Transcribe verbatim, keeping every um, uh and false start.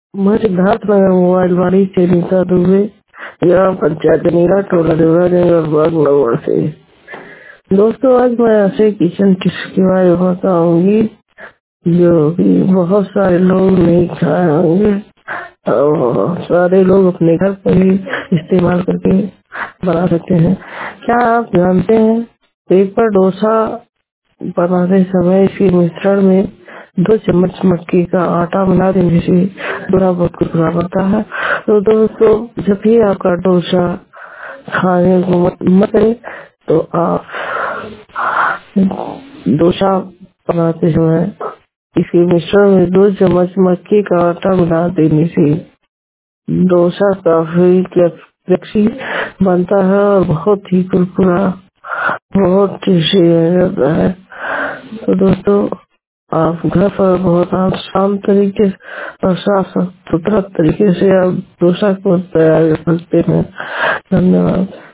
मैं सिद्धार्थ नगर मोबाइल वाली से नीता दुबे, ग्राम पंचायत नीरा, टोला देवरा, जंगलबाग, नगर से। दोस्तों, आज मैं ऐसे किचन टिप्स के बारे में बताऊंगी जो कि बहुत सारे लोग नहीं खाए होंगे और सारे लोग अपने घर पर ही इस्तेमाल करके बना सकते हैं। क्या आप जानते हैं, पेपर डोसा बनाते समय इसके मिश्रण में दो चम्मच मक्की का आटा मिला देने से थोड़ा बहुत कुरकुरा बनता है। तो दोस्तों, जब भी आपका डोसा खाने को मत मत करें तो आप डोसा बनाते समय इसके मिश्रण में दो चम्मच मक्की का आटा मिला देने से डोसा काफी क्रंची बनता है और बहुत ही कुरकुरा, बहुत टेस्टी रहता है। तो दोस्तों, आप घर पर बहुत आसान तरीके से और साफ सुथरा तरीके से आप डोसा को तैयार कर सकते हैं। धन्यवाद।